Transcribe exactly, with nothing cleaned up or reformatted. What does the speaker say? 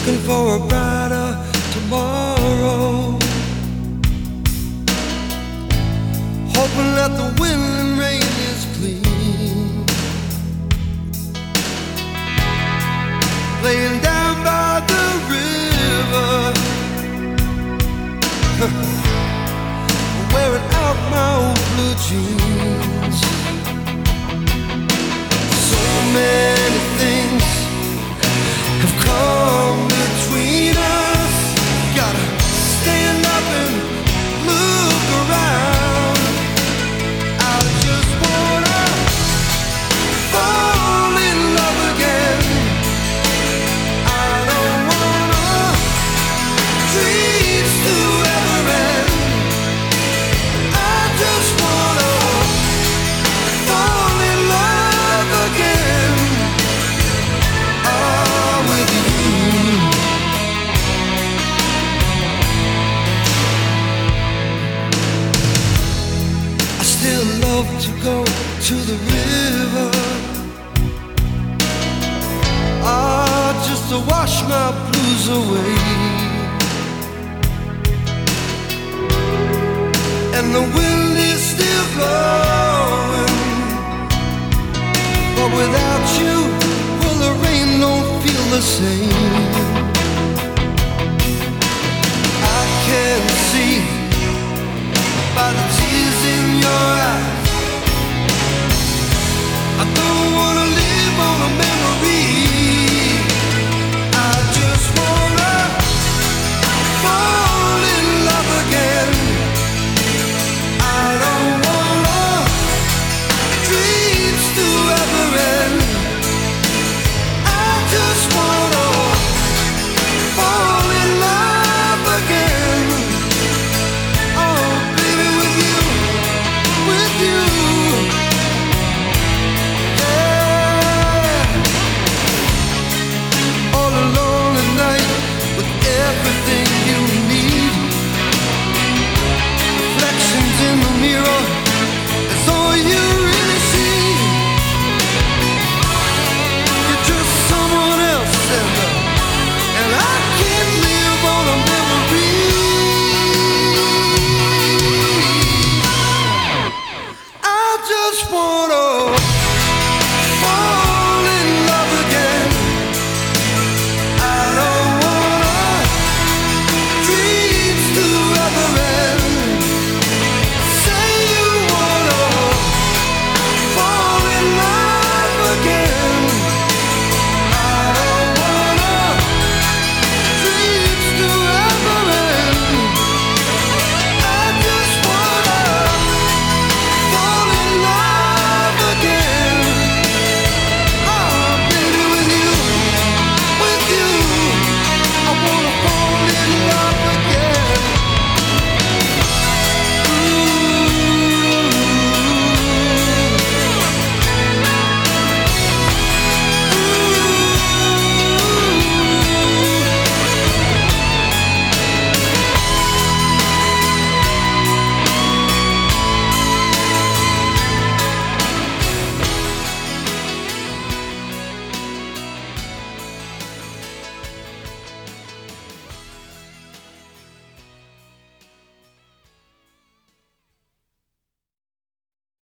looking for a brighter tomorrow, hoping that the wind and rain is clean, laying down by the river, wearing out my old blue jeans. So many things have come between us. Gotta stand up and look around. I just wanna fall in love again. I don't wanna dreams to ever end. I just wanna fall in love again. Oh, with you. I still love to go to the river, ah, just to wash my blues away. And the wind is still blowing, but without you, well, the rain don't feel the same.